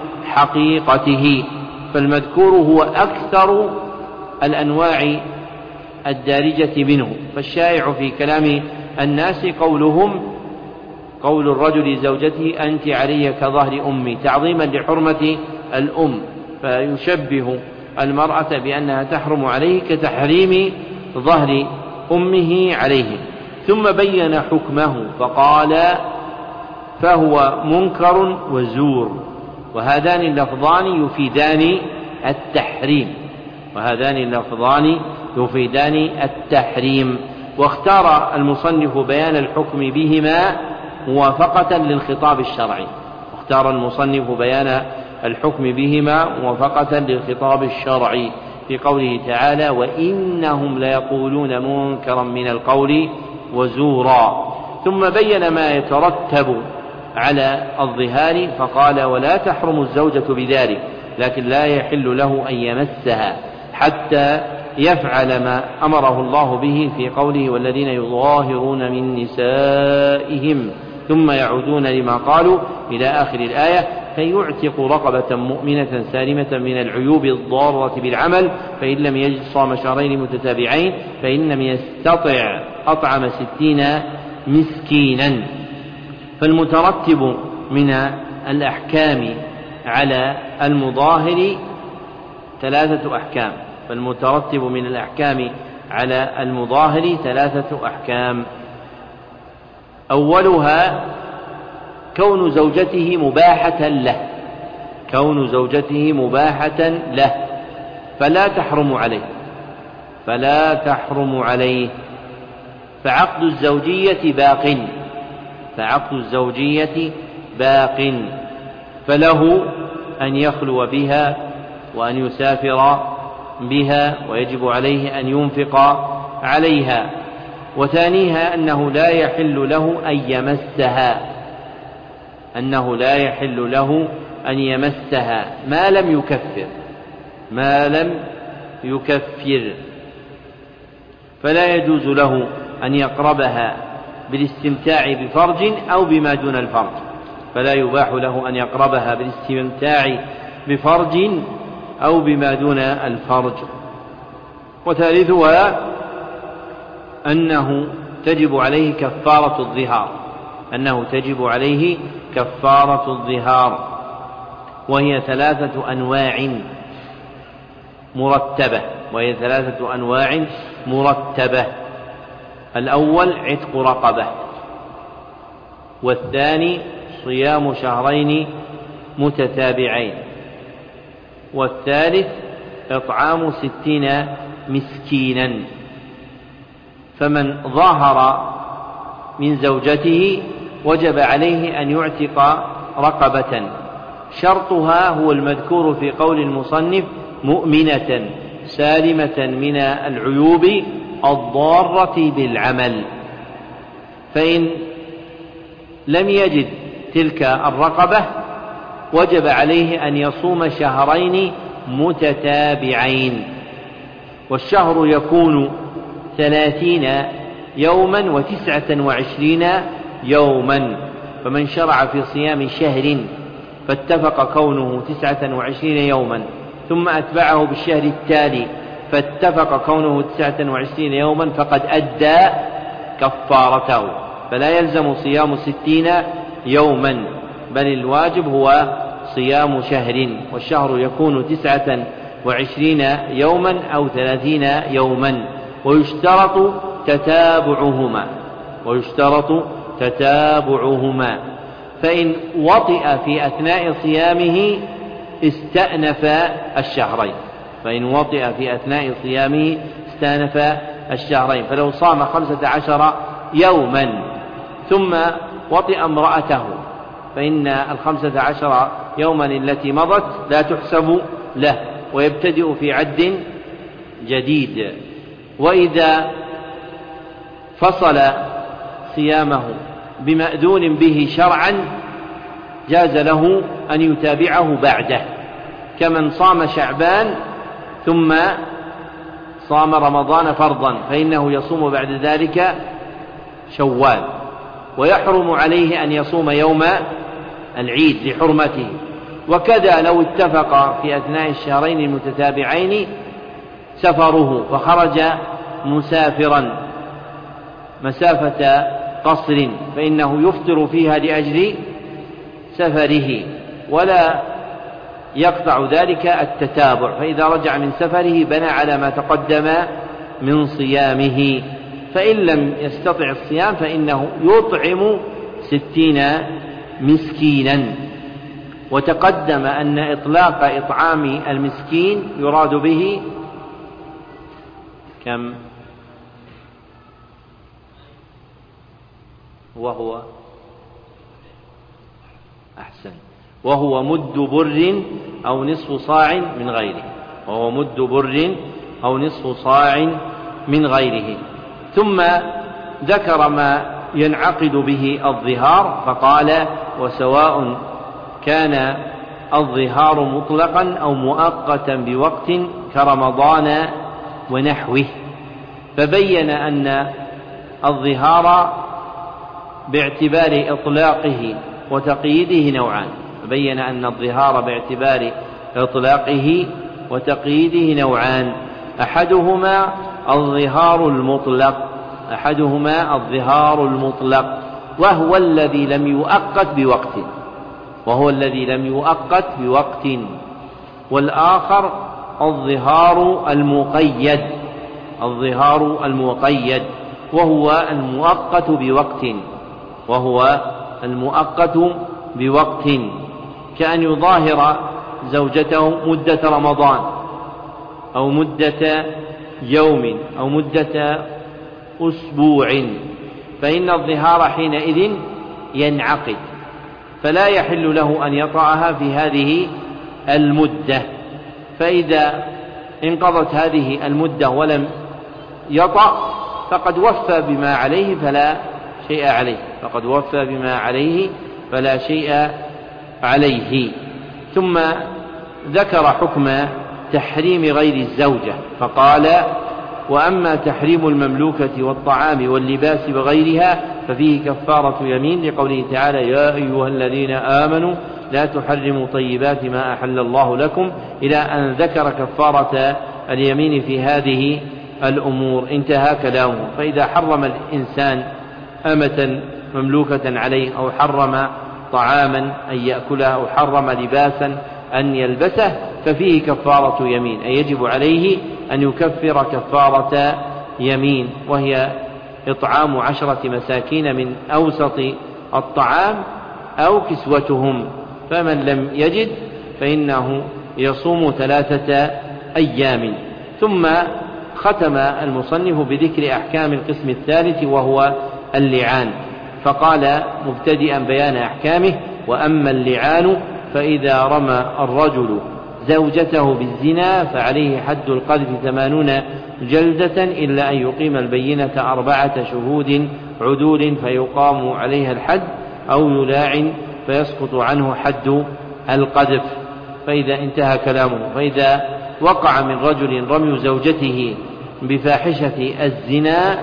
حقيقته، فالمذكور هو أكثر الأنواع الدارجة منه، فالشائع في كلام الناس قول الرجل لزوجته أنت علي كظهر أمي تعظيما لحرمة الأم، فيشبه المرأة بأنها تحرم عليه كتحريم ظهر أمه عليه. ثم بين حكمه فقال: فهو منكر وزور، وهذان اللفظان يفيدان التحريم. واختار المصنف بيان الحكم بهما موافقة للخطاب الشرعي، في قوله تعالى: وإنهم ليقولون منكرا من القول وزورا. ثم بين ما يترتب على الظهار فقال: ولا تحرم الزوجة بذلك، لكن لا يحل له أن يمسها حتى يفعل ما أمره الله به في قوله: والذين يظاهرون من نسائهم ثم يعودون لما قالوا إلى آخر الآية، فيعتق رقبة مؤمنة سالمة من العيوب الضارة بالعمل، فإن لم يجد صام شهرين متتابعين، فإن لم يستطع أطعم 60 مسكينا. فالمترتب من الأحكام على المظاهر 3 أحكام. أولها كون زوجته مباحة له فلا تحرم عليه، فعقد الزوجية باق، فله أن يخلو بها وأن يسافر بها، ويجب عليه أن ينفق عليها، وثانيها أنه لا يحل له أن يمسها ما لم يكفر فلا يجوز له أن يقربها بالاستمتاع بفرج أو بما دون الفرج، فلا يباح له أن يقربها بالاستمتاع بفرج أو بما دون الفرج. وثالثها أنه تجب عليه كفارة الظهار، وهي 3 أنواع مرتبة. الأول عتق رقبة، والثاني صيام شهرين متتابعين، والثالث إطعام 60 مسكينا. فمن ظاهر من زوجته وجب عليه أن يعتق رقبة، شرطها هو المذكور في قول المصنف: مؤمنة سالمة من العيوب الضارة بالعمل. فإن لم يجد تلك الرقبة وجب عليه أن يصوم شهرين متتابعين، والشهر يكون 30 يوما و29 يوما. فمن شرع في صيام شهر فاتفق كونه 29 يوما، ثم أتبعه بالشهر التالي فاتفق كونه 29 يوما، فقد أدى كفارته، فلا يلزم صيام 60 يوما، بل الواجب هو صيام شهر، والشهر يكون 29 يوما أو 30 يوما، ويشترط تتابعهما. فإن وطئ في أثناء صيامه استأنف الشهرين، فلو صام 15 يوما ثم وطئ امرأته فإن 15 يوما التي مضت لا تحسب له، ويبتدئ في عد جديد. وإذا فصل صيامه بمأذون به شرعا جاز له أن يتابعه بعده، كمن صام شعبان ثم صام رمضان فرضا فإنه يصوم بعد ذلك شوال، ويحرم عليه أن يصوم يوم العيد لحرمته. وكذا لو اتفق في أثناء الشهرين المتتابعين سفره فخرج مسافرا مسافة قصر فإنه يفطر فيها لأجل سفره، ولا يقطع ذلك التتابع، فإذا رجع من سفره بنى على ما تقدم من صيامه. فإن لم يستطع الصيام فإنه يطعم 60 مسكينا. وتقدم أن إطلاق إطعام المسكين يراد به كم؟ وهو مد بر أو نصف صاع من غيره. ثم ذكر ما ينعقد به الظهار فقال: وسواء كان الظهار مطلقا أو مؤقتا بوقت كرمضان ونحوه. فبين أن الظهار باعتبار إطلاقه وتقييده نوعان: أحدهما الظهار المطلق وهو الذي لم يؤقت بوقت، والآخر الظهار المقيد وهو المؤقت بوقت، كأن يظاهر زوجته مدة رمضان أو مدة يوم أو مدة أسبوع، فإن الظهار حينئذ ينعقد، فلا يحل له أن يطأها في هذه المدة. فإذا انقضت هذه المدة ولم يطأ فقد وفى بما عليه فلا شيء عليه، فقد وفى بما عليه فلا شيء عليه. ثم ذكر حكم تحريم غير الزوجة فقال: وأما تحريم المملوكة والطعام واللباس وغيرها ففيه كفارة يمين، لقوله تعالى: يا أيها الذين آمنوا لا تحرموا طيبات ما أحل الله لكم، إلى أن ذكر كفارة اليمين في هذه الأمور، انتهى كلامه. فإذا حرم الإنسان أمة مملوكة عليه، أو حرم طعاما أن يأكله، أو حرم لباسا أن يلبسه، ففيه كفارة يمين، أي يجب عليه أن يكفر كفارة يمين، وهي إطعام 10 مساكين من أوسط الطعام أو كسوتهم، فمن لم يجد فإنه يصوم 3 أيام. ثم ختم المصنف بذكر أحكام القسم الثالث وهو اللعان، فقال مبتدئا بيان أحكامه: وأما اللعان فإذا رمى الرجل زوجته بالزنا فعليه حد القذف 80 جلدة، إلا أن يقيم البينة 4 شهود عدول فيقام عليها الحد، أو يلاعن فيسقط عنه حد القذف. فإذا انتهى كلامه: فإذا وقع من رجل رمي زوجته بفاحشة الزنا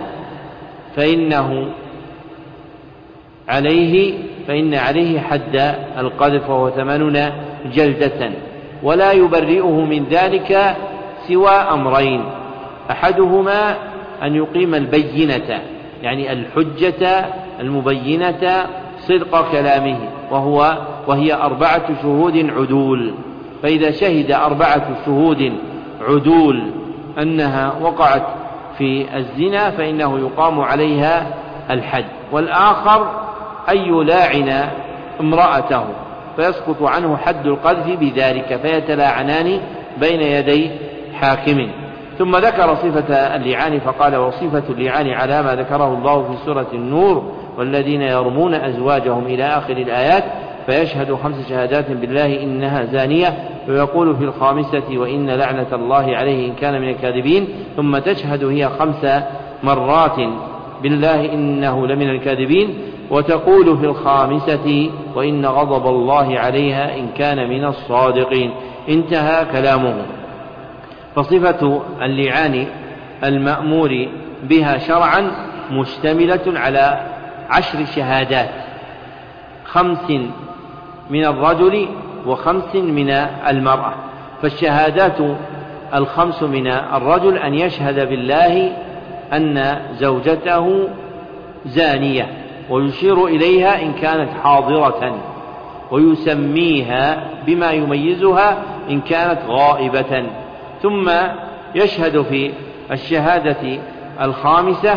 فإن عليه حد القذف وهو 80 جلدة، ولا يبرئه من ذلك سوى أمرين: أحدهما أن يقيم البينة، يعني الحجة المبينة صدق كلامه، وهي 4 شهود عدول. فإذا شهد 4 شهود عدول أنها وقعت في الزنا فإنه يقام عليها الحد. والآخر أن يلاعن امرأته فيسقط عنه حد القذف بذلك، فيتلاعنان بين يدي حاكم. ثم ذكر صفة اللعان فقال: وصفة اللعان على ما ذكره الله في سورة النور: والذين يرمون أزواجهم إلى آخر الآيات، فيشهد 5 شهادات بالله إنها زانية، ويقول في الخامسة: وإن لعنة الله عليه إن كان من الكاذبين، ثم تشهد هي 5 مرات بالله إنه لمن الكاذبين، وتقول في الخامسة: وإن غضب الله عليها إن كان من الصادقين. انتهى كلامه. فصفة اللعان المأمور بها شرعا مشتملة على 10 شهادات، 5 من الرجل و5 من المرأة. فالشهادات 5 من الرجل أن يشهد بالله أن زوجته زانية، ويشير إليها إن كانت حاضرة، ويسميها بما يميزها إن كانت غائبة. ثم يشهد في الشهادة 5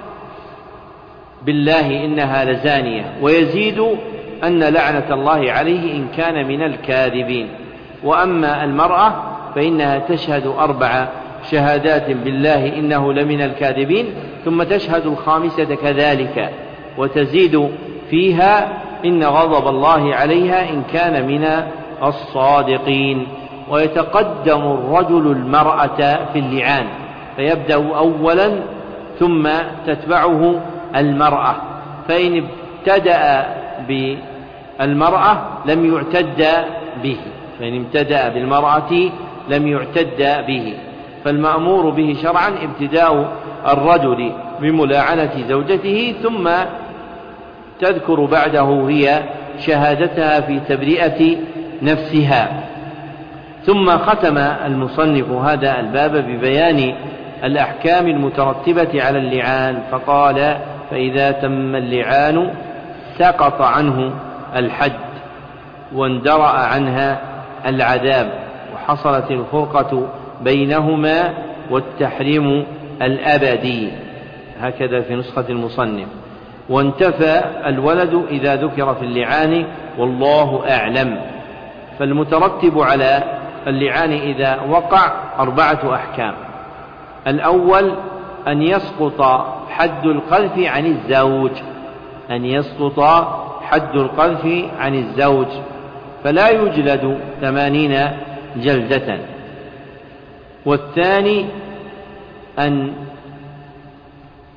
بالله إنها لزانية، ويزيد أن لعنة الله عليه إن كان من الكاذبين. وأما المرأة فإنها تشهد 4 شهادات بالله إنه لمن الكاذبين، ثم تشهد 5 كذلك، وتزيد فيها إن غضب الله عليها إن كان من الصادقين. ويتقدم الرجل المرأة في اللعان، فيبدأ أولا ثم تتبعه المرأة، فإن ابتدأ بالمرأة لم يعتد به، فإن ابتدأ بالمرأة لم يعتد به. فالمأمور به شرعا ابتداء الرجل بملاعنة زوجته، ثم تذكر بعده هي شهادتها في تبرئة نفسها. ثم ختم المصنف هذا الباب ببيان الأحكام المترتبة على اللعان، فقال: فإذا تم اللعان سقط عنه الحد واندرأ عنها العذاب، وحصلت الفرقة بينهما والتحريم الأبدي، هكذا في نسخة المصنف. وانتفى الولد إذا ذكر في اللعان، والله أعلم. فالمترتب على اللعان إذا وقع 4 أحكام: الأول أن يسقط حد القذف عن الزوج، أن يسقط حد القذف عن الزوج، فلا يجلد 80 جلدة. والثاني أن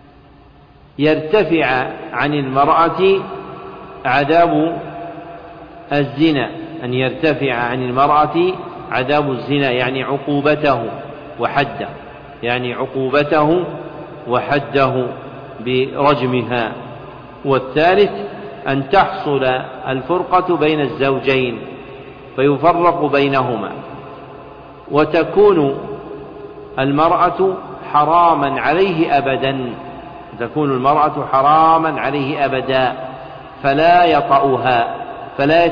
يرتفع عن المرأة عذاب الزنا، أن يرتفع عن المرأة عذاب الزنا يعني عقوبته وحده، يعني عقوبته وحده برجمها. والثالث أن تحصل الفرقة بين الزوجين فيفرق بينهما، وتكون المرأة حراما عليه أبدا، تكون المرأة حراما عليه أبدا، فلا يطأها، فلا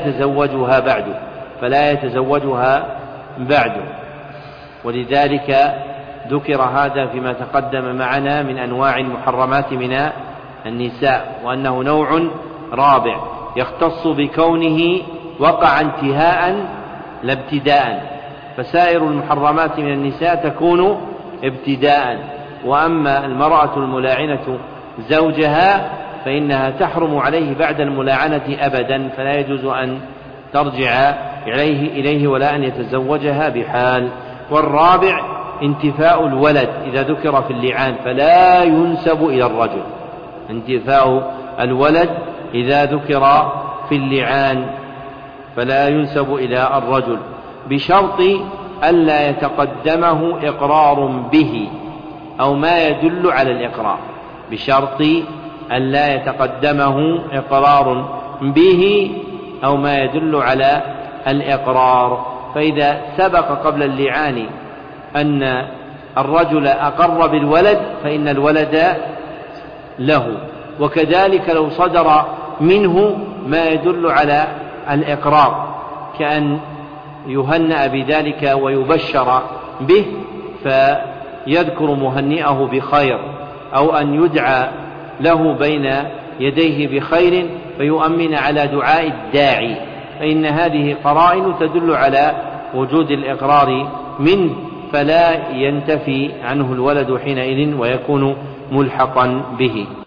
يتزوجها بعد. ولذلك ذكر هذا فيما تقدم معنا من أنواع المحرمات من النساء، وأنه نوع رابع يختص بكونه وقع انتهاء لا ابتداء، فسائر المحرمات من النساء تكون ابتداء، وأما المرأة الملاعنة زوجها فإنها تحرم عليه بعد الملاعنة أبدا، فلا يجوز أن ترجع إليه ولا أن يتزوجها بحال. والرابع انتفاء الولد إذا ذكر في اللعان فلا ينسب إلى الرجل، انتفاء الولد إذا ذكر في اللعان فلا ينسب إلى الرجل، بشرط ألا يتقدمه إقرار به أو ما يدل على الإقرار، بشرط ألا يتقدمه إقرار به أو ما يدل على الإقرار. فإذا سبق قبل اللعان أن الرجل أقر بالولد فإن الولد له، وكذلك لو صدر منه ما يدل على الإقرار كأن يهنأ بذلك ويبشر به فيذكر مهنئه بخير، أو أن يدعى له بين يديه بخير فيؤمن على دعاء الداعي، فإن هذه قرائن تدل على وجود الإقرار منه، فلا ينتفي عنه الولد حينئذ ويكون ملحقا به.